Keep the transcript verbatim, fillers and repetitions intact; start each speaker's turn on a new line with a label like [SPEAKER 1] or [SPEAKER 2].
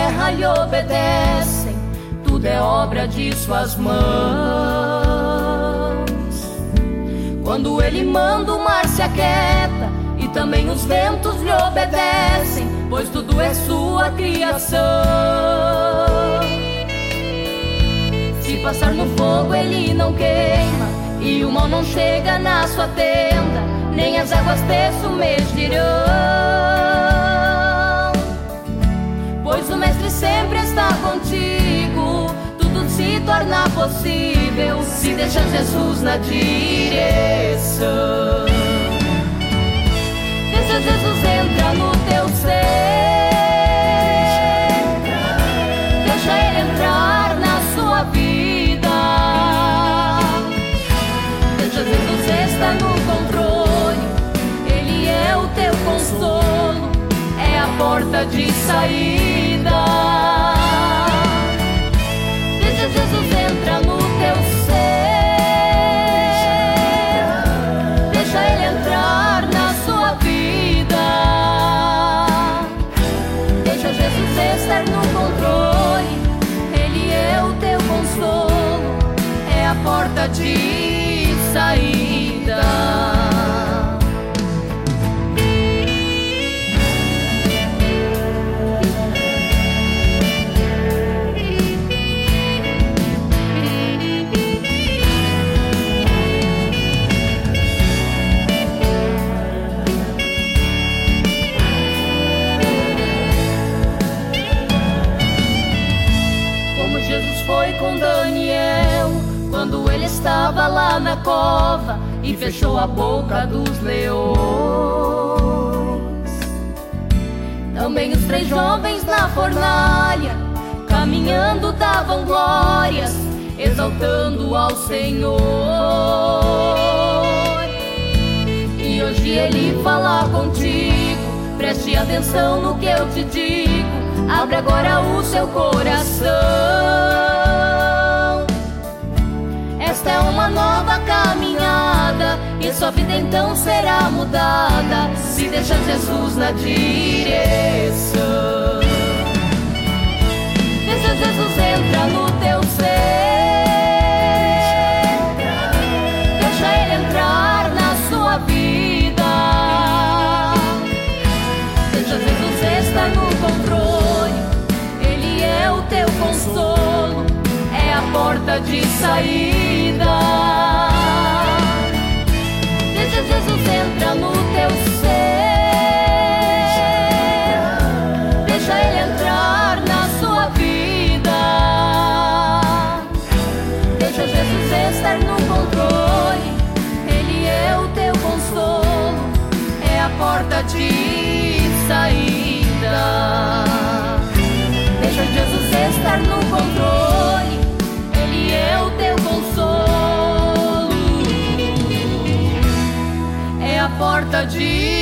[SPEAKER 1] terra lhe obedecem, tudo é obra de suas mãos. Quando ele manda, o mar se aquieta e também os ventos lhe obedecem, pois tudo é sua criação. Se passar no fogo, ele não queima, e o mal não chega na sua tenda, nem as águas te submergirão. Pois o Mestre sempre está contigo, tudo se torna possível se deixar Jesus na direção. Deixa Jesus entrar no teu ser, deixa ele entrar na sua vida. Deixa Jesus estar no controle, ele é o teu consolo, é a porta de saída. Deixa Jesus entrar no teu ser, deixa ele entrar na sua vida. Deixa Jesus estar no controle, ele é o teu consolo, é a porta de saída. Foi com Daniel, quando ele estava lá na cova e fechou a boca dos leões. Também os três jovens na fornalha, caminhando, davam glórias, exaltando ao Senhor. E hoje ele fala contigo, preste atenção no que eu te digo, abre agora o seu coração. Esta é uma nova caminhada e sua vida então será mudada se deixar Jesus na direção. Deixa Jesus entrar no teu ser, deixa ele entrar na sua vida. Deixa Jesus estar no controle, ele é o teu consolo, é a porta de saída. Deixa Jesus entrar no teu ser, deixa ele entrar na sua vida. Deixa Jesus estar no controle, ele é o teu consolo, é a porta de saída. Deixa Jesus estar no controle, ele é o teu consolo, é a porta de